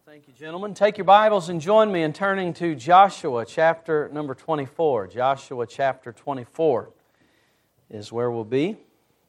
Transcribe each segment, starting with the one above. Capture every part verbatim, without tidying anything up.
Thank you, gentlemen. Take your Bibles and join me in turning to Joshua chapter number twenty-four. Joshua chapter twenty-four is where we'll be.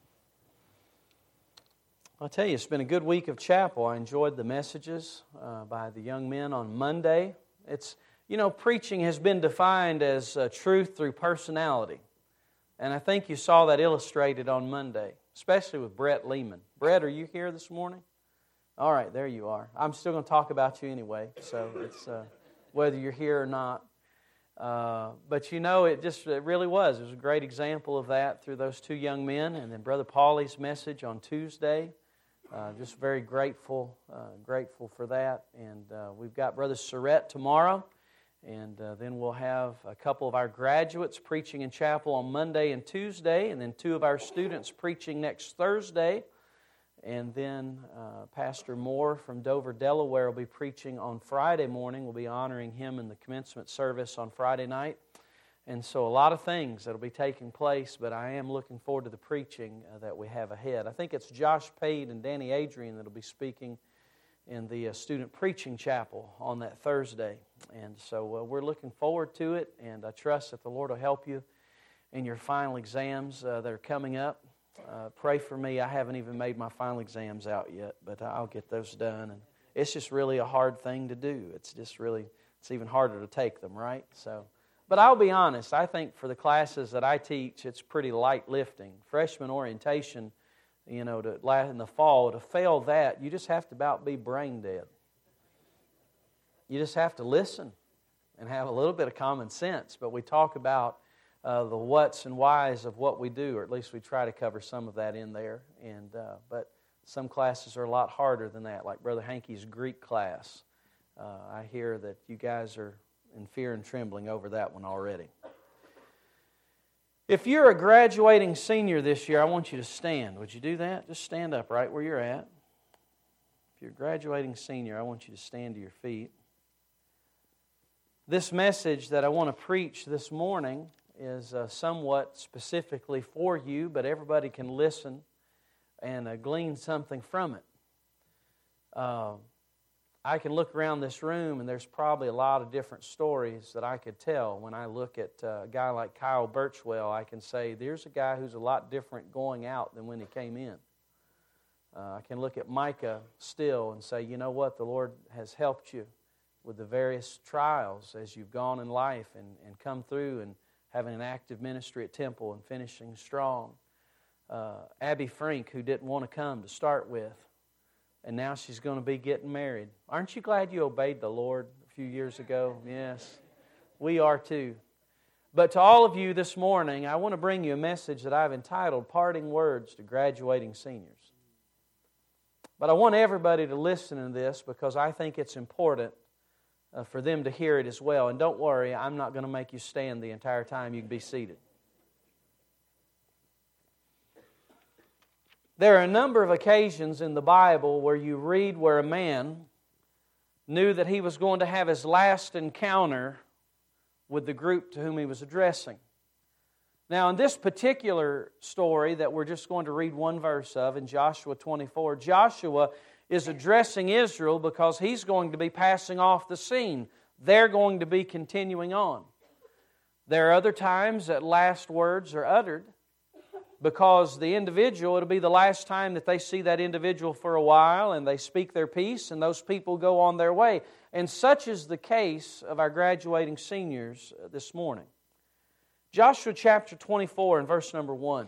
I'll tell you, it's been a good week of chapel. I enjoyed the messages uh, by the young men on Monday. It's, you know, preaching has been defined as uh, truth through personality. And I think you saw that illustrated on Monday, especially with Brett Lehman. Brett, are you here this morning? All right, there you are. I'm still going to talk about you anyway, so it's uh, whether you're here or not. Uh, but you know, it just it really was. It was a great example of that through those two young men, and then Brother Paulie's message on Tuesday. Uh, just very grateful, uh, grateful for that. And uh, we've got Brother Surrett tomorrow, and uh, then we'll have a couple of our graduates preaching in chapel on Monday and Tuesday, and then two of our students preaching next Thursday. And then uh, Pastor Moore from Dover, Delaware will be preaching on Friday morning. We'll be honoring him in the commencement service on Friday night. And so a lot of things that will be taking place, but I am looking forward to the preaching uh, that we have ahead. I think it's Josh Pate and Danny Adrian that will be speaking in the uh, student preaching chapel on that Thursday. And so uh, we're looking forward to it, and I trust that the Lord will help you in your final exams uh, that are coming up. Uh, pray for me. I haven't even made my final exams out yet, but I'll get those done. And it's just really a hard thing to do. It's just really, it's even harder to take them, right? So, but I'll be honest. I think for the classes that I teach, it's pretty light lifting. Freshman orientation, you know, to in the fall, to fail that, you just have to about be brain dead. You just have to listen and have a little bit of common sense. But we talk about Uh, the whats and whys of what we do, or at least we try to cover some of that in there. And uh, but some classes are a lot harder than that, like Brother Hankey's Greek class. Uh, I hear that you guys are in fear and trembling over that one already. If you're a graduating senior this year, I want you to stand. Would you do that? Just stand up right where you're at. If you're a graduating senior, I want you to stand to your feet. This message that I want to preach this morning is uh, somewhat specifically for you, but everybody can listen and uh, glean something from it. Uh, I can look around this room, and there's probably a lot of different stories that I could tell. When I look at uh, a guy like Kyle Birchwell, I can say, there's a guy who's a lot different going out than when he came in. Uh, I can look at Micah still and say, you know what, the Lord has helped you with the various trials as you've gone in life and, and come through and having an active ministry at Temple and finishing strong. Uh, Abby Frink, who didn't want to come to start with, and now she's going to be getting married. Aren't you glad you obeyed the Lord a few years ago? Yes, we are too. But to all of you this morning, I want to bring you a message that I've entitled Parting Words to Graduating Seniors. But I want everybody to listen to this because I think it's important Uh, for them to hear it as well. And don't worry, I'm not going to make you stand the entire time. You can be seated. There are a number of occasions in the Bible where you read where a man knew that he was going to have his last encounter with the group to whom he was addressing. Now, in this particular story that we're just going to read one verse of, in Joshua twenty-four, Joshua is addressing Israel because he's going to be passing off the scene. They're going to be continuing on. There are other times that last words are uttered because the individual, it'll be the last time that they see that individual for a while and they speak their piece and those people go on their way. And such is the case of our graduating seniors this morning. Joshua chapter twenty-four and verse number one.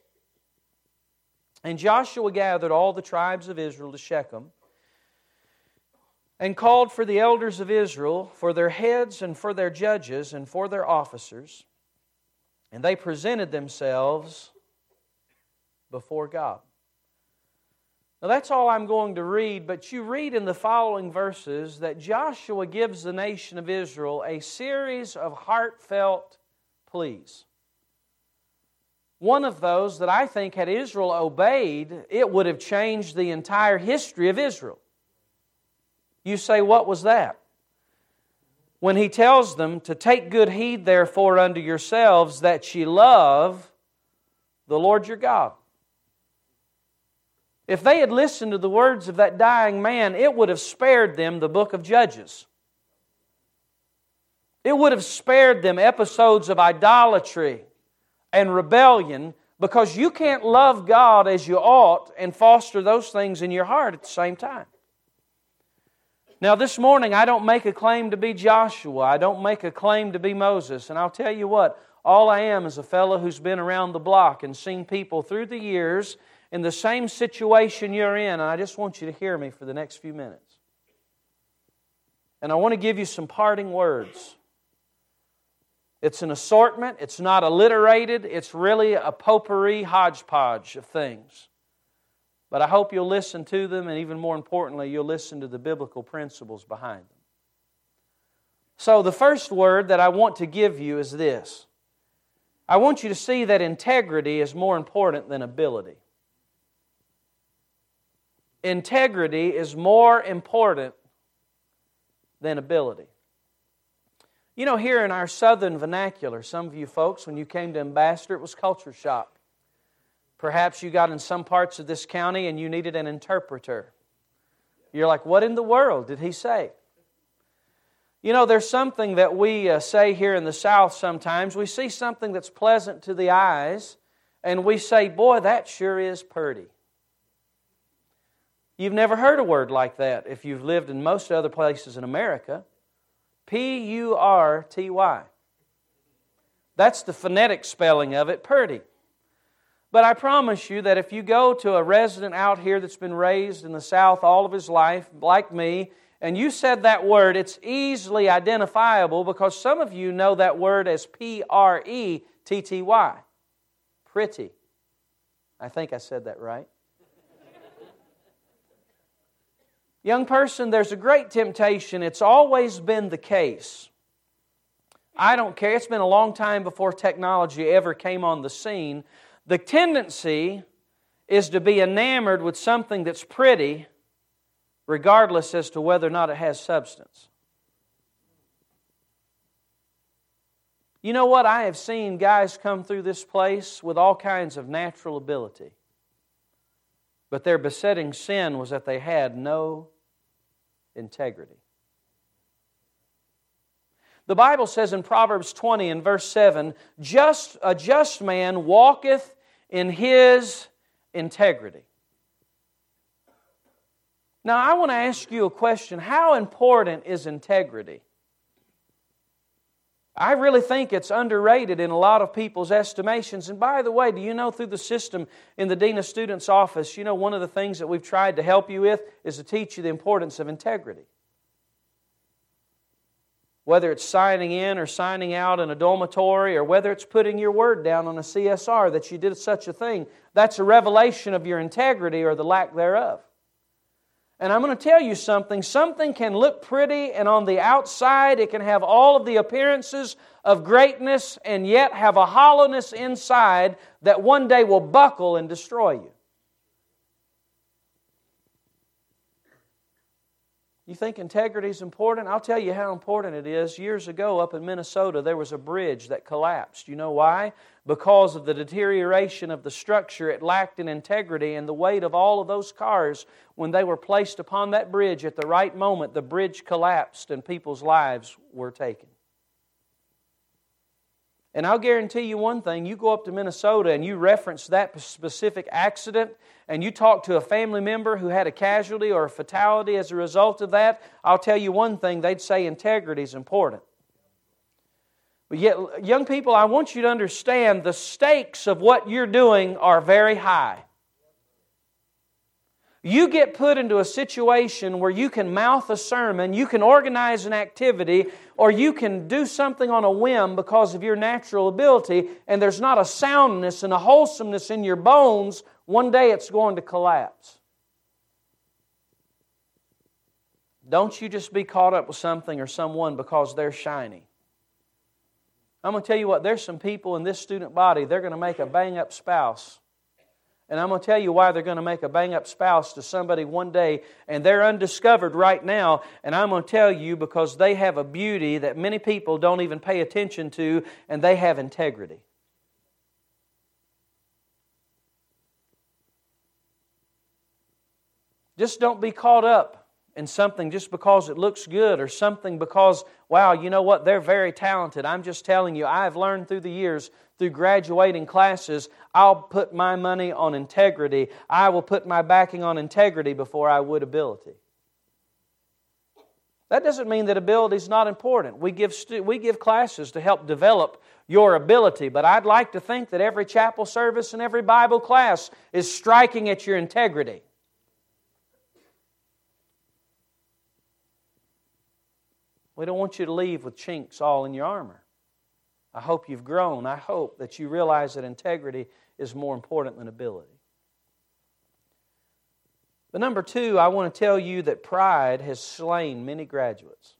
And Joshua gathered all the tribes of Israel to Shechem and called for the elders of Israel, for their heads and for their judges and for their officers. And they presented themselves before God. Now that's all I'm going to read, but you read in the following verses that Joshua gives the nation of Israel a series of heartfelt pleas. One of those that I think had Israel obeyed, it would have changed the entire history of Israel. You say, what was that? When he tells them to take good heed therefore unto yourselves that ye love the Lord your God. If they had listened to the words of that dying man, it would have spared them the book of Judges. It would have spared them episodes of idolatry and rebellion, because you can't love God as you ought and foster those things in your heart at the same time. Now this morning, I don't make a claim to be Joshua. I don't make a claim to be Moses. And I'll tell you what, all I am is a fellow who's been around the block and seen people through the years in the same situation you're in. And I just want you to hear me for the next few minutes. And I want to give you some parting words. It's an assortment. It's not alliterated. It's really a potpourri hodgepodge of things. But I hope you'll listen to them, and even more importantly, you'll listen to the biblical principles behind them. So the first word that I want to give you is this. I want you to see that integrity is more important than ability. Integrity is more important than ability. You know, here in our southern vernacular, some of you folks, when you came to Ambassador, it was culture shock. Perhaps you got in some parts of this county and you needed an interpreter. You're like, what in the world did he say? You know, there's something that we uh, say here in the South sometimes. We see something that's pleasant to the eyes, and we say, boy, that sure is purty. You've never heard a word like that if you've lived in most other places in America. P U R T Y. That's the phonetic spelling of it, purty. But I promise you that if you go to a resident out here that's been raised in the South all of his life, like me, and you said that word, it's easily identifiable because some of you know that word as P R E T T Y. Pretty. I think I said that right. Young person, there's a great temptation. It's always been the case. I don't care. It's been a long time before technology ever came on the scene. The tendency is to be enamored with something that's pretty, regardless as to whether or not it has substance. You know what? I have seen guys come through this place with all kinds of natural ability. But their besetting sin was that they had no integrity. The Bible says in Proverbs twenty and verse seven, just, a just man walketh in his integrity. Now I want to ask you a question. How important is integrity? I really think it's underrated in a lot of people's estimations. And by the way, do you know through the system in the Dean of Students office, you know one of the things that we've tried to help you with is to teach you the importance of integrity. Whether it's signing in or signing out in a dormitory, or whether it's putting your word down on a C S R that you did such a thing, that's a revelation of your integrity or the lack thereof. And I'm going to tell you something. Something can look pretty, and on the outside it can have all of the appearances of greatness and yet have a hollowness inside that one day will buckle and destroy you. You think integrity is important? I'll tell you how important it is. Years ago up in Minnesota, there was a bridge that collapsed. You know why? Because of the deterioration of the structure, it lacked in integrity, and the weight of all of those cars, when they were placed upon that bridge at the right moment, the bridge collapsed and people's lives were taken. And I'll guarantee you one thing, you go up to Minnesota and you reference that specific accident and you talk to a family member who had a casualty or a fatality as a result of that, I'll tell you one thing, they'd say integrity is important. But yet, young people, I want you to understand the stakes of what you're doing are very high. You get put into a situation where you can mouth a sermon, you can organize an activity, or you can do something on a whim because of your natural ability, and there's not a soundness and a wholesomeness in your bones, one day it's going to collapse. Don't you just be caught up with something or someone because they're shiny. I'm going to tell you what, there's some people in this student body, they're going to make a bang-up spouse. And I'm going to tell you why they're going to make a bang-up spouse to somebody one day, and they're undiscovered right now, and I'm going to tell you because they have a beauty that many people don't even pay attention to, and they have integrity. Just don't be caught up in something just because it looks good or something because, wow, you know what, they're very talented. I'm just telling you, I've learned through the years, through graduating classes, I'll put my money on integrity. I will put my backing on integrity before I would ability. That doesn't mean that ability is not important. We give, stu- we give classes to help develop your ability, but I'd like to think that every chapel service and every Bible class is striking at your integrity. We don't want you to leave with chinks all in your armor. I hope you've grown. I hope that you realize that integrity is more important than ability. But number two, I want to tell you that pride has slain many graduates.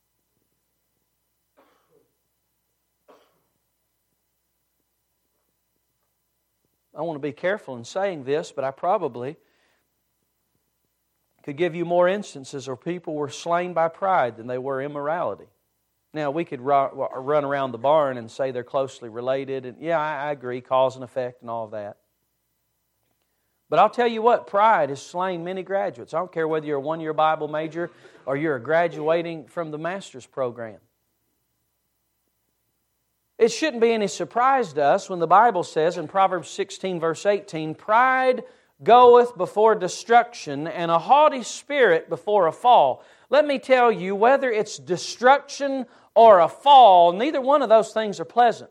I want to be careful in saying this, but I probably could give you more instances where people were slain by pride than they were immorality. Now, we could run around the barn and say they're closely related, and yeah, I agree, cause and effect and all of that. But I'll tell you what, pride has slain many graduates. I don't care whether you're a one-year Bible major or you're graduating from the master's program. It shouldn't be any surprise to us when the Bible says in Proverbs sixteen, verse eighteen, pride goeth before destruction, and a haughty spirit before a fall. Let me tell you, whether it's destruction or a fall, neither one of those things are pleasant.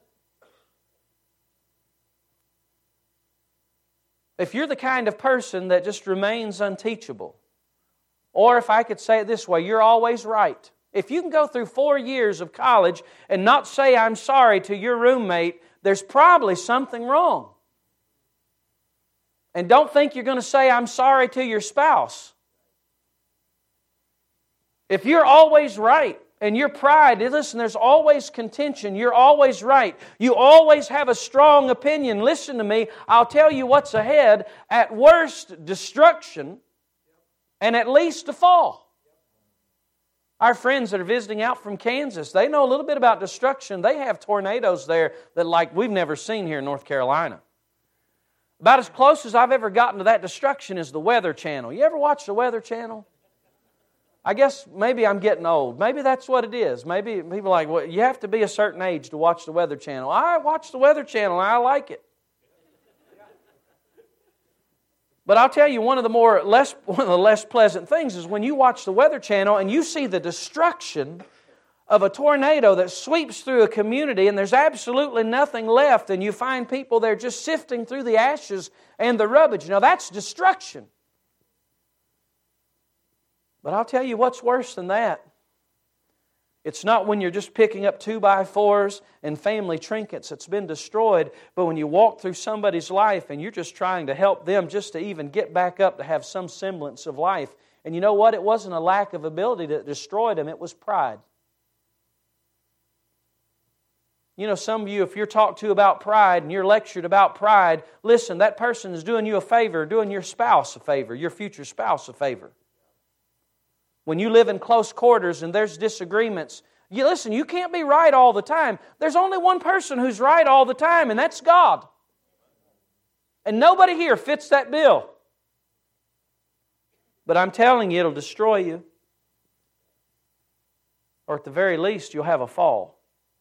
If you're the kind of person that just remains unteachable, or if I could say it this way, you're always right. If you can go through four years of college and not say I'm sorry to your roommate, there's probably something wrong. And don't think you're going to say I'm sorry to your spouse. If you're always right, and your pride, listen, there's always contention. You're always right. You always have a strong opinion. Listen to me. I'll tell you what's ahead. At worst, destruction, and at least a fall. Our friends that are visiting out from Kansas, they know a little bit about destruction. They have tornadoes there that like we've never seen here in North Carolina. About as close as I've ever gotten to that destruction is the Weather Channel. You ever watch the Weather Channel? I guess maybe I'm getting old. Maybe that's what it is. Maybe people are like, well, you have to be a certain age to watch the Weather Channel. I watch the Weather Channel and I like it. But I'll tell you, one of the more less one of the less pleasant things is when you watch the Weather Channel and you see the destruction of a tornado that sweeps through a community and there's absolutely nothing left, and you find people there just sifting through the ashes and the rubbish. Now that's destruction. But I'll tell you what's worse than that. It's not when you're just picking up two by fours and family trinkets that's been destroyed, but when you walk through somebody's life and you're just trying to help them just to even get back up to have some semblance of life. And you know what? It wasn't a lack of ability that destroyed them, it was pride. You know, some of you, if you're talked to about pride and you're lectured about pride, listen, that person is doing you a favor, doing your spouse a favor, your future spouse a favor. When you live in close quarters and there's disagreements, you listen, you can't be right all the time. There's only one person who's right all the time, and that's God. And nobody here fits that bill. But I'm telling you, it'll destroy you. Or at the very least, you'll have a fall.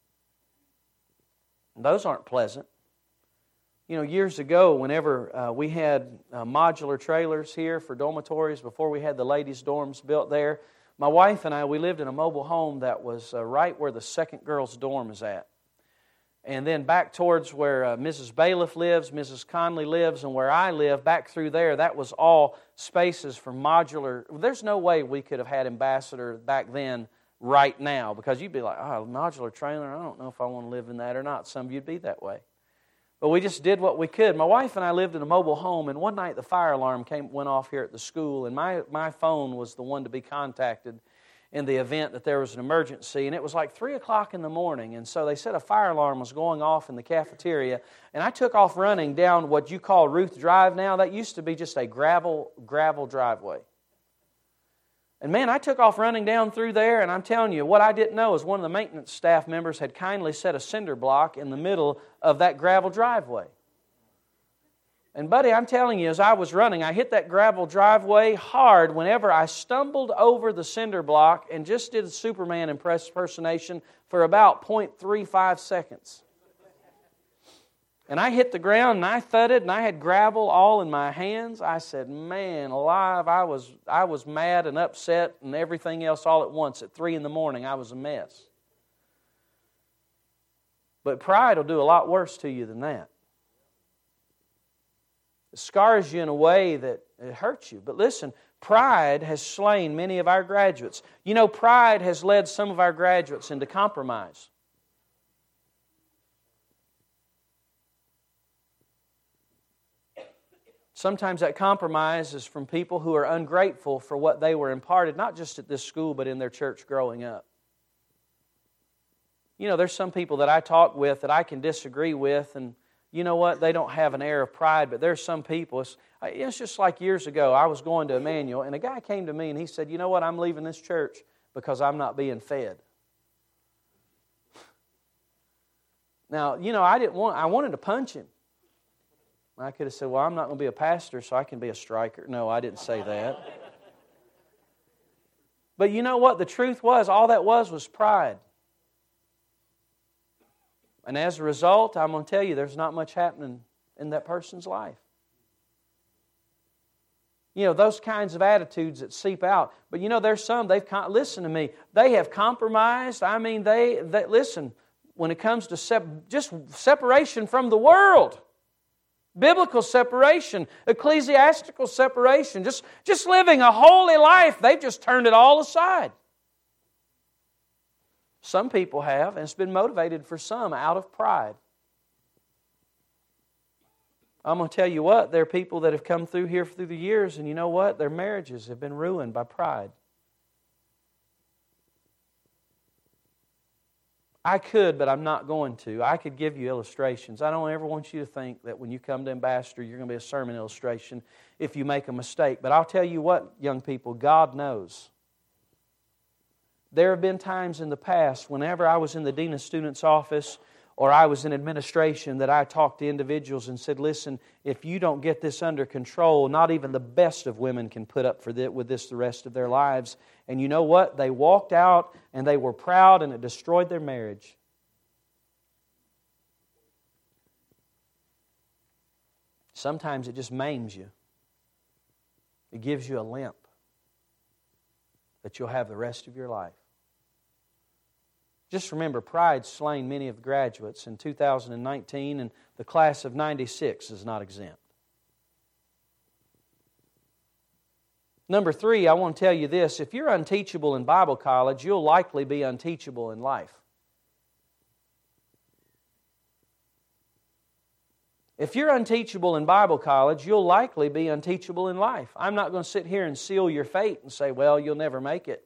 And those aren't pleasant. You know, years ago, whenever uh, we had uh, modular trailers here for dormitories, before we had the ladies' dorms built there, my wife and I, we lived in a mobile home that was uh, right where the second girls' dorm is at. And then back towards where uh, Missus Bailiff lives, Missus Conley lives, and where I live, back through there, that was all spaces for modular. There's no way we could have had Ambassador back then right now, because you'd be like, oh, modular trailer, I don't know if I want to live in that or not. Some of you'd be that way. But we just did what we could. My wife and I lived in a mobile home, and one night the fire alarm came went off here at the school, and my, my phone was the one to be contacted in the event that there was an emergency. And it was like three o'clock in the morning, and so they said a fire alarm was going off in the cafeteria, and I took off running down what you call Ruth Drive now. That used to be just a gravel gravel driveway. And man, I took off running down through there, and I'm telling you, what I didn't know is one of the maintenance staff members had kindly set a cinder block in the middle of that gravel driveway. And buddy, I'm telling you, as I was running, I hit that gravel driveway hard whenever I stumbled over the cinder block and just did a Superman impersonation for about point three five seconds. And I hit the ground and I thudded and I had gravel all in my hands. I said, man, alive, I was, I was mad and upset and everything else all at once. At three in the morning, I was a mess. But pride will do a lot worse to you than that. It scars you in a way that it hurts you. But listen, pride has slain many of our graduates. You know, pride has led some of our graduates into compromise. Sometimes that compromise is from people who are ungrateful for what they were imparted, not just at this school, but in their church growing up. You know, there's some people that I talk with that I can disagree with, and you know what? They don't have an air of pride, but there's some people. It's, it's just like years ago. I was going to Emmanuel, and a guy came to me and he said, you know what? I'm leaving this church because I'm not being fed. Now, you know, I didn't want, I wanted to punch him. I could have said, well, I'm not going to be a pastor, so I can be a striker. No, I didn't say that. But you know what? The truth was, all that was was pride. And as a result, I'm going to tell you, there's not much happening in that person's life. You know, those kinds of attitudes that seep out. But you know, there's some, they've, listen to me, they have compromised. I mean, they, they listen, when it comes to sep- just separation from the world, biblical separation, ecclesiastical separation, just, just living a holy life, they've just turned it all aside. Some people have, and it's been motivated for some out of pride. I'm going to tell you what, there are people that have come through here through the years, and you know what? Their marriages have been ruined by pride. I could, but I'm not going to. I could give you illustrations. I don't ever want you to think that when you come to Ambassador, you're going to be a sermon illustration if you make a mistake. But I'll tell you what, young people, God knows. There have been times in the past, whenever I was in the Dean of Students' office or I was in administration, that I talked to individuals and said, listen, if you don't get this under control, not even the best of women can put up for this, with this the rest of their lives. And you know what? They walked out and they were proud, and it destroyed their marriage. Sometimes it just maims you. It gives you a limp that you'll have the rest of your life. Just remember, pride's slain many of the graduates in two thousand nineteen, and the class of ninety-six is not exempt. Number three, I want to tell you this. If you're unteachable in Bible college, you'll likely be unteachable in life. If you're unteachable in Bible college, you'll likely be unteachable in life. I'm not going to sit here and seal your fate and say, well, you'll never make it.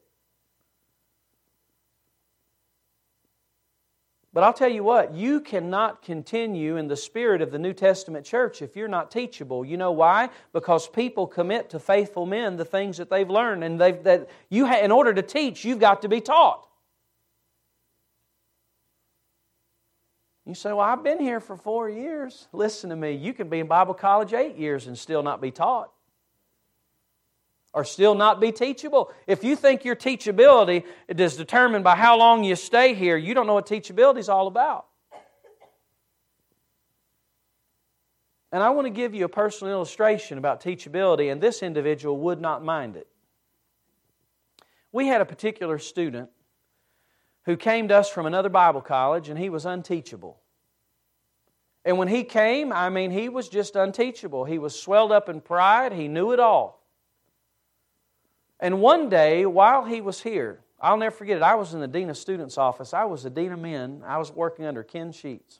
But I'll tell you what, you cannot continue in the spirit of the New Testament church if you're not teachable. You know why? Because people commit to faithful men the things that they've learned, and they've that you ha- in order to teach, you've got to be taught. You say, well, I've been here for four years. Listen to me, you can be in Bible college eight years and still not be taught. Or still not be teachable. If you think your teachability is determined by how long you stay here, you don't know what teachability is all about. And I want to give you a personal illustration about teachability, and this individual would not mind it. We had a particular student who came to us from another Bible college, and he was unteachable. And when he came, I mean, he was just unteachable. He was swelled up in pride. He knew it all. And one day, while he was here, I'll never forget it, I was in the Dean of Students' office. I was the Dean of Men. I was working under Ken Sheets.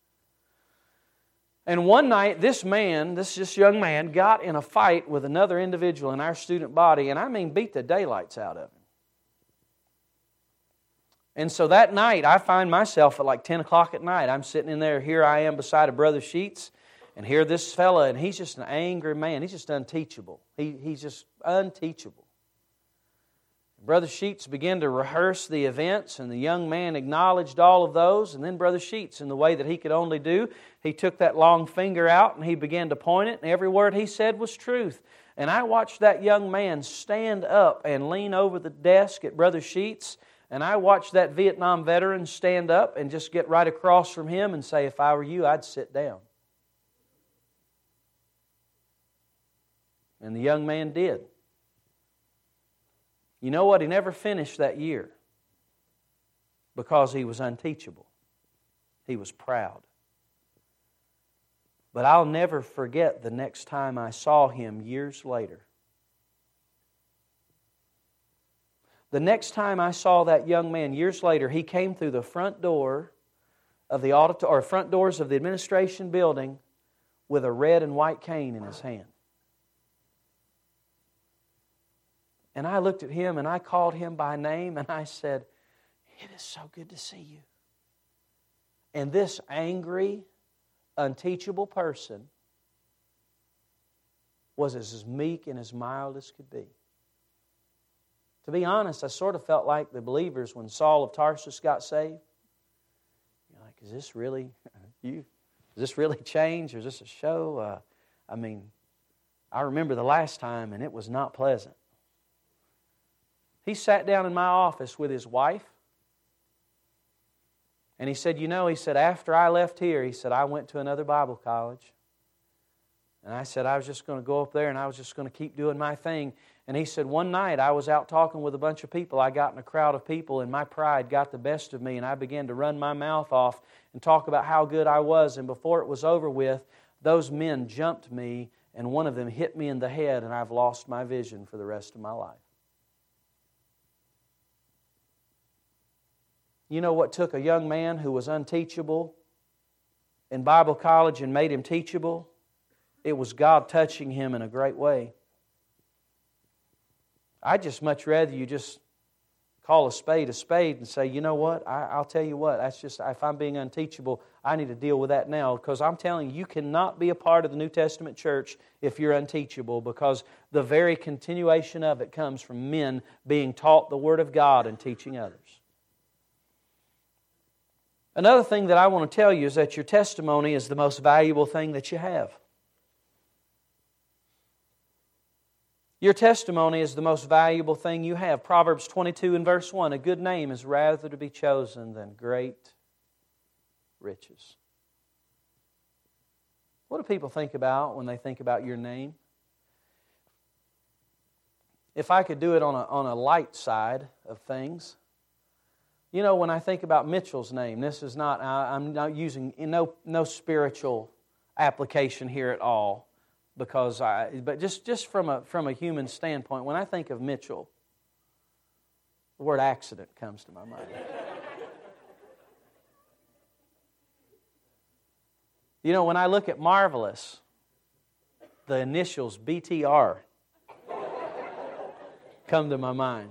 And one night, this man, this this young man, got in a fight with another individual in our student body, and I mean beat the daylights out of him. And so that night, I find myself at like ten o'clock at night. I'm sitting in there, here I am beside a Brother Sheets, and here this fella, and he's just an angry man. He's just unteachable. He, he's just unteachable. Brother Sheets began to rehearse the events, and the young man acknowledged all of those. And then Brother Sheets, in the way that he could only do, he took that long finger out and he began to point it, and every word he said was truth. And I watched that young man stand up and lean over the desk at Brother Sheets, and I watched that Vietnam veteran stand up and just get right across from him and say, if I were you, I'd sit down. And the young man did. You know what? He never finished that year because he was unteachable. He was proud. But I'll never forget the next time I saw him years later. The next time I saw that young man years later, he came through the front door of the audit or front doors of the administration building with a red and white cane in his hand. And I looked at him and I called him by name and I said, "It is so good to see you." And this angry, unteachable person was as meek and as mild as could be. To be honest, I sort of felt like the believers when Saul of Tarsus got saved. You're like, is this really you? Is this really change or is this a show? Uh, I mean, I remember the last time and it was not pleasant. He sat down in my office with his wife. And he said, you know, he said, after I left here, he said, I went to another Bible college. And I said, I was just going to go up there and I was just going to keep doing my thing. And he said, one night I was out talking with a bunch of people. I got in a crowd of people and my pride got the best of me. And I began to run my mouth off and talk about how good I was. And before it was over with, those men jumped me and one of them hit me in the head and I've lost my vision for the rest of my life. You know what took a young man who was unteachable in Bible college and made him teachable? It was God touching him in a great way. I'd just much rather you just call a spade a spade and say, you know what, I, I'll tell you what, that's just, if I'm being unteachable, I need to deal with that now. Because I'm telling you, you cannot be a part of the New Testament church if you're unteachable, because the very continuation of it comes from men being taught the Word of God and teaching others. Another thing that I want to tell you is that your testimony is the most valuable thing that you have. Your testimony is the most valuable thing you have. Proverbs twenty-two and verse one, a good name is rather to be chosen than great riches. What do people think about when they think about your name? If I could do it on a, on a light side of things, you know, when I think about Mitchell's name, this is not, I, I'm not using no, no spiritual application here at all, because I, but just, just from a, from a human standpoint, when I think of Mitchell, the word accident comes to my mind. You know, when I look at Marvelous, the initials B T R come to my mind.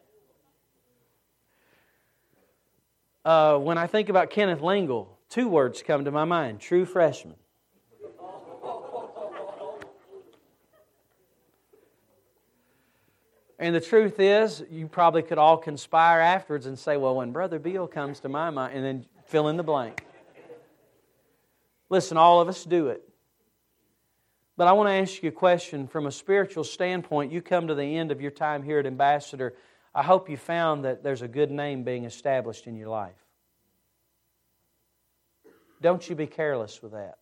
Uh, when I think about Kenneth Lingle, two words come to my mind: true freshman. And the truth is, you probably could all conspire afterwards and say, well, when Brother Beal comes to my mind, and then fill in the blank. Listen, all of us do it. But I want to ask you a question from a spiritual standpoint. You come to the end of your time here at Ambassador. I hope you found that there's a good name being established in your life. Don't you be careless with that.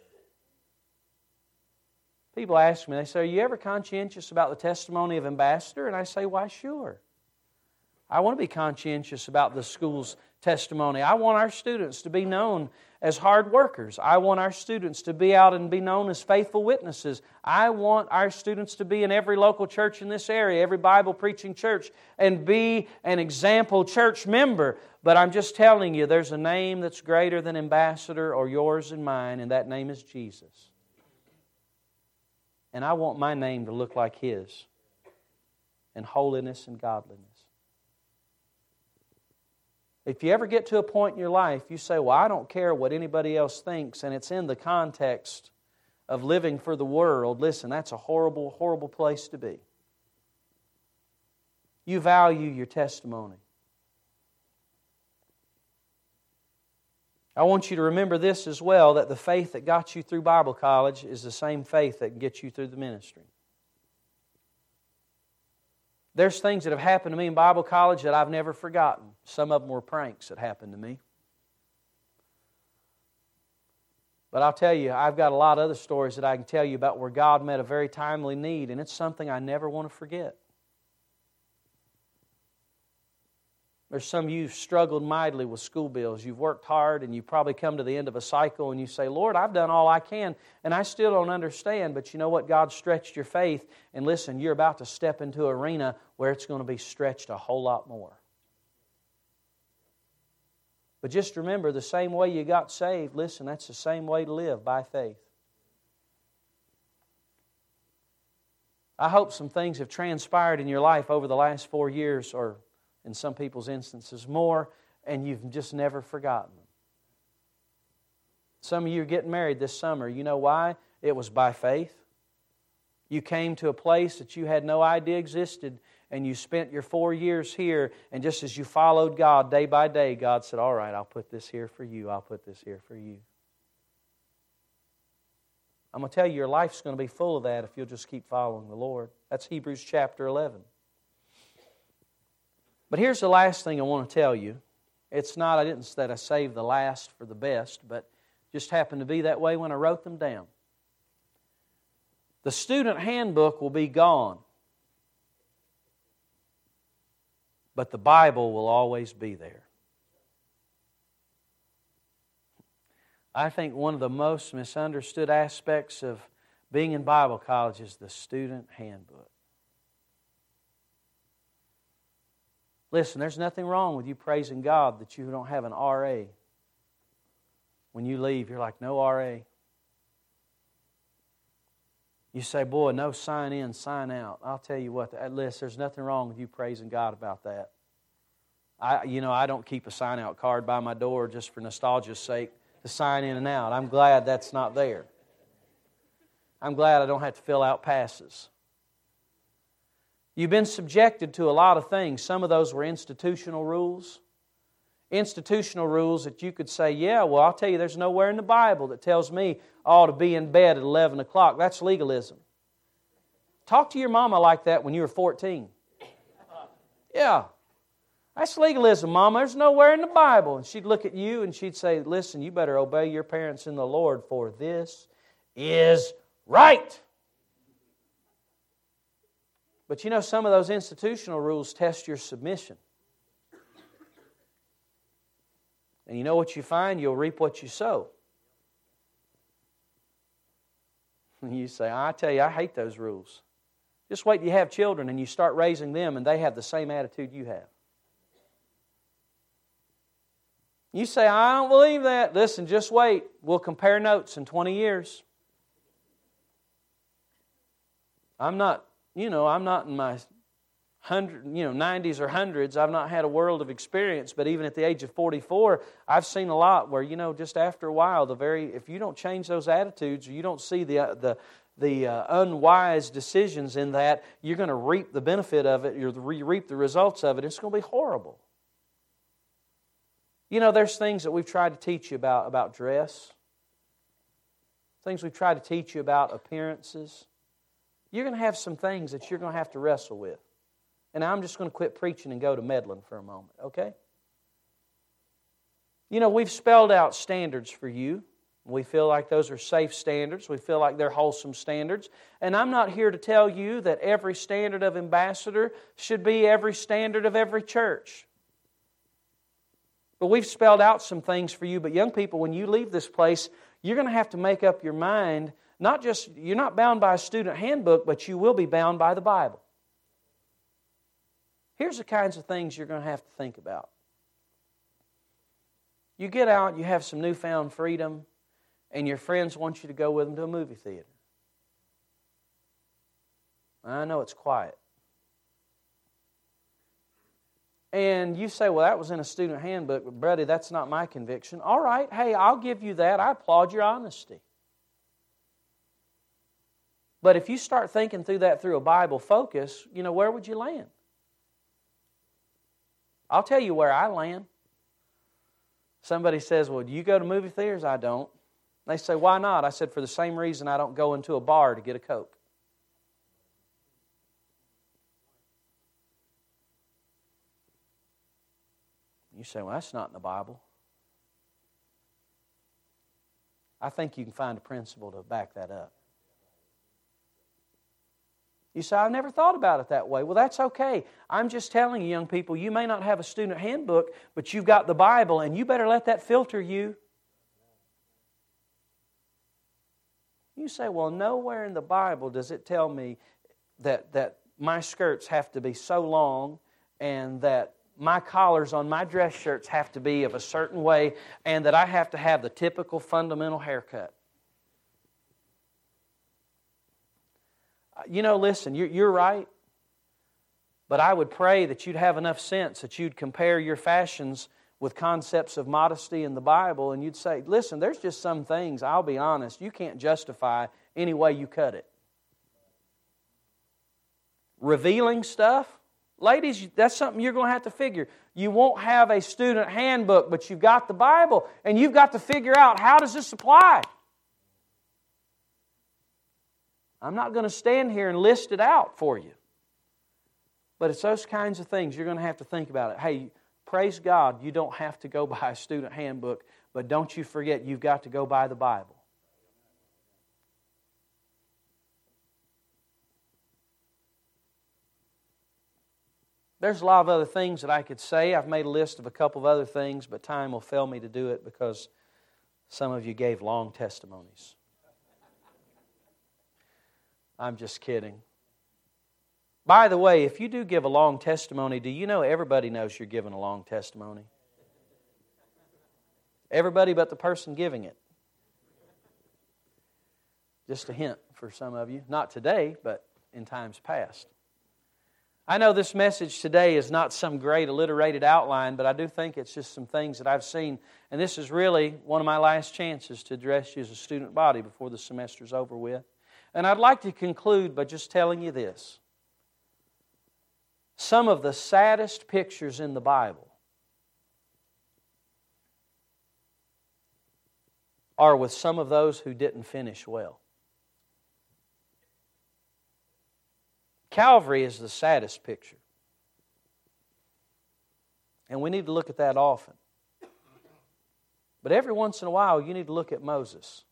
People ask me, they say, are you ever conscientious about the testimony of Ambassador? And I say, why, sure. I want to be conscientious about the school's testimony. I want our students to be known as hard workers. I want our students to be out and be known as faithful witnesses. I want our students to be in every local church in this area, every Bible preaching church, and be an example church member. But I'm just telling you, there's a name that's greater than Ambassador or yours and mine, and that name is Jesus. And I want my name to look like His in holiness and godliness. If you ever get to a point in your life, you say, well, I don't care what anybody else thinks, and it's in the context of living for the world, listen, that's a horrible, horrible place to be. You value your testimony. I want you to remember this as well, that the faith that got you through Bible college is the same faith that can get you through the ministry. There's things that have happened to me in Bible college that I've never forgotten. Some of them were pranks that happened to me. But I'll tell you, I've got a lot of other stories that I can tell you about where God met a very timely need, and it's something I never want to forget. There's some of you who've struggled mightily with school bills. You've worked hard and you've probably come to the end of a cycle and you say, Lord, I've done all I can and I still don't understand. But you know what? God stretched your faith. And listen, you're about to step into an arena where it's going to be stretched a whole lot more. But just remember, the same way you got saved, listen, that's the same way to live, by faith. I hope some things have transpired in your life over the last four years or in some people's instances more, and you've just never forgotten them. Some of you are getting married this summer. You know why? It was by faith. You came to a place that you had no idea existed, and you spent your four years here, and just as you followed God day by day, God said, all right, I'll put this here for you. I'll put this here for you. I'm going to tell you, your life's going to be full of that if you'll just keep following the Lord. That's Hebrews chapter eleven. But here's the last thing I want to tell you. It's not, I didn't say I saved the last for the best, but just happened to be that way when I wrote them down. The student handbook will be gone, but the Bible will always be there. I think one of the most misunderstood aspects of being in Bible college is the student handbook. Listen, there's nothing wrong with you praising God that you don't have an R A. When you leave, you're like, no R A. You say, boy, no sign in, sign out. I'll tell you what, listen, there's nothing wrong with you praising God about that. I, you know, I don't keep a sign out card by my door just for nostalgia's sake to sign in and out. I'm glad that's not there. I'm glad I don't have to fill out passes. You've been subjected to a lot of things. Some of those were institutional rules. Institutional rules that you could say, yeah, well, I'll tell you, there's nowhere in the Bible that tells me I ought to be in bed at eleven o'clock. That's legalism. Talk to your mama like that when you were fourteen. Yeah. That's legalism, Mama. There's nowhere in the Bible. And she'd look at you and she'd say, listen, you better obey your parents in the Lord, for this is right. But you know, some of those institutional rules test your submission. And you know what you find? You'll reap what you sow. And you say, I tell you, I hate those rules. Just wait till you have children and you start raising them and they have the same attitude you have. You say, I don't believe that. Listen, just wait. We'll compare notes in twenty years. I'm not, you know, I'm not in my hundred, you know, nineties or hundreds. I've not had a world of experience, but even at the age of forty-four, I've seen a lot where, you know, just after a while, the very if you don't change those attitudes, or you don't see the the the uh, unwise decisions in that, you're going to reap the benefit of it. You're re- reap the results of it. It's going to be horrible. You know, there's things that we've tried to teach you about, about dress. Things we've tried to teach you about appearances. You're going to have some things that you're going to have to wrestle with. And I'm just going to quit preaching and go to meddling for a moment, okay? You know, we've spelled out standards for you. We feel like those are safe standards. We feel like they're wholesome standards. And I'm not here to tell you that every standard of ambassador should be every standard of every church. But we've spelled out some things for you. But young people, when you leave this place, you're going to have to make up your mind. Not just, you're not bound by a student handbook, but you will be bound by the Bible. Here's the kinds of things you're going to have to think about. You get out, you have some newfound freedom, and your friends want you to go with them to a movie theater. I know it's quiet. And you say, well, that was in a student handbook, but buddy, that's not my conviction. All right, hey, I'll give you that. I applaud your honesty. But if you start thinking through that through a Bible focus, you know, where would you land? I'll tell you where I land. Somebody says, well, do you go to movie theaters? I don't. They say, why not? I said, for the same reason I don't go into a bar to get a Coke. You say, well, that's not in the Bible. I think you can find a principle to back that up. You say, I never thought about it that way. Well, that's okay. I'm just telling you, young people, you may not have a student handbook, but you've got the Bible, and you better let that filter you. You say, well, nowhere in the Bible does it tell me that, that my skirts have to be so long and that my collars on my dress shirts have to be of a certain way and that I have to have the typical fundamental haircut. You know, listen, you're, you're right, but I would pray that you'd have enough sense that you'd compare your fashions with concepts of modesty in the Bible, and you'd say, listen, there's just some things, I'll be honest, you can't justify any way you cut it. Revealing stuff, ladies, that's something you're going to have to figure. You won't have a student handbook, but you've got the Bible, and you've got to figure out, how does this apply? I'm not going to stand here and list it out for you. But it's those kinds of things you're going to have to think about it. Hey, praise God, you don't have to go by a student handbook, but don't you forget you've got to go by the Bible. There's a lot of other things that I could say. I've made a list of a couple of other things, but time will fail me to do it because some of you gave long testimonies. I'm just kidding. By the way, if you do give a long testimony, do you know everybody knows you're giving a long testimony? Everybody but the person giving it. Just a hint for some of you. Not today, but in times past. I know this message today is not some great alliterated outline, but I do think it's just some things that I've seen. And this is really one of my last chances to address you as a student body before the semester's over with. And I'd like to conclude by just telling you this. Some of the saddest pictures in the Bible are with some of those who didn't finish well. Calvary is the saddest picture. And we need to look at that often. But every once in a while, you need to look at Moses.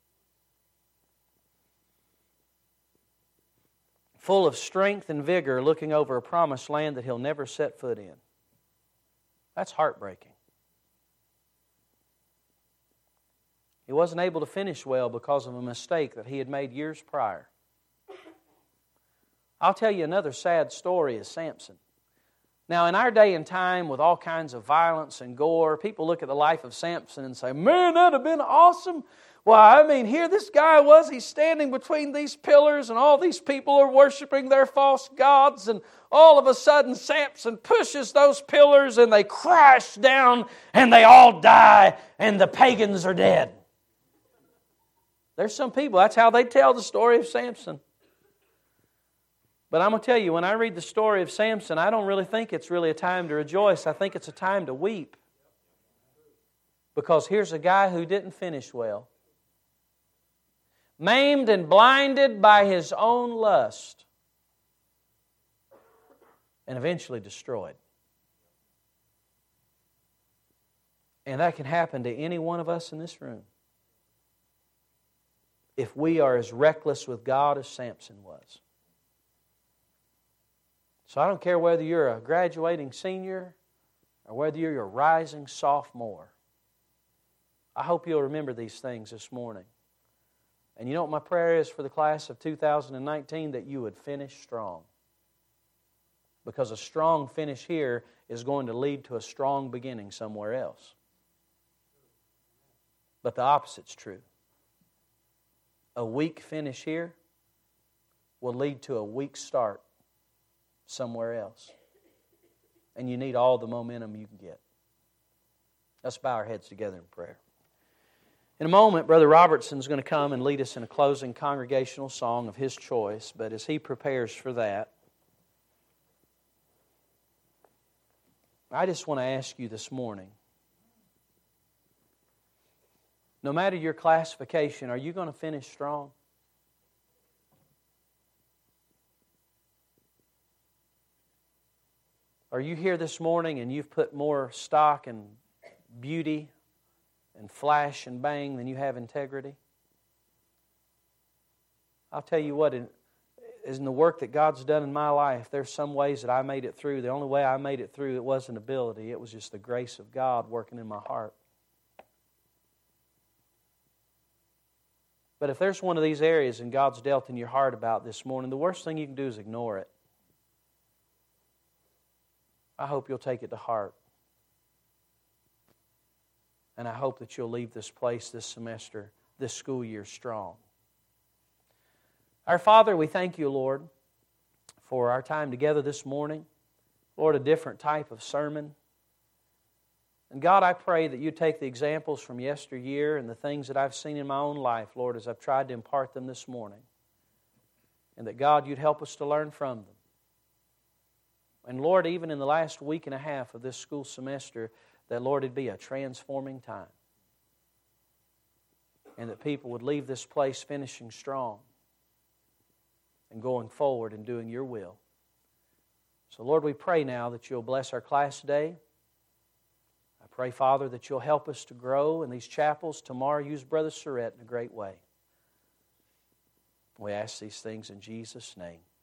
Full of strength and vigor, looking over a promised land that he'll never set foot in. That's heartbreaking. He wasn't able to finish well because of a mistake that he had made years prior. I'll tell you another sad story is Samson. Now, in our day and time, with all kinds of violence and gore, people look at the life of Samson and say, man, that'd have been awesome. Well, I mean, here this guy was, he's standing between these pillars and all these people are worshiping their false gods, and all of a sudden Samson pushes those pillars and they crash down and they all die and the pagans are dead. There's some people, that's how they tell the story of Samson. But I'm going to tell you, when I read the story of Samson, I don't really think it's really a time to rejoice. I think it's a time to weep. Because here's a guy who didn't finish well. Maimed and blinded by his own lust. And eventually destroyed. And that can happen to any one of us in this room. If we are as reckless with God as Samson was. So I don't care whether you're a graduating senior or whether you're a rising sophomore. I hope you'll remember these things this morning. And you know what my prayer is for the class of two thousand nineteen? That you would finish strong. Because a strong finish here is going to lead to a strong beginning somewhere else. But the opposite's true. A weak finish here will lead to a weak start somewhere else. And you need all the momentum you can get. Let's bow our heads together in prayer. In a moment, Brother Robertson's going to come and lead us in a closing congregational song of his choice. But as he prepares for that, I just want to ask you this morning, no matter your classification, are you going to finish strong? Are you here this morning and you've put more stock in beauty and flash and bang than you have integrity? I'll tell you what, in, in the work that God's done in my life, there's some ways that I made it through. The only way I made it through, it wasn't ability. It was just the grace of God working in my heart. But if there's one of these areas and God's dealt in your heart about this morning, the worst thing you can do is ignore it. I hope you'll take it to heart. And I hope that you'll leave this place this semester, this school year, strong. Our Father, we thank you, Lord, for our time together this morning. Lord, a different type of sermon. And God, I pray that you take the examples from yesteryear and the things that I've seen in my own life, Lord, as I've tried to impart them this morning. And that, God, you'd help us to learn from them. And Lord, even in the last week and a half of this school semester, that, Lord, it'd be a transforming time. And that people would leave this place finishing strong and going forward and doing your will. So, Lord, we pray now that you'll bless our class today. I pray, Father, that you'll help us to grow in these chapels. Tomorrow, use Brother Surratt in a great way. We ask these things in Jesus' name.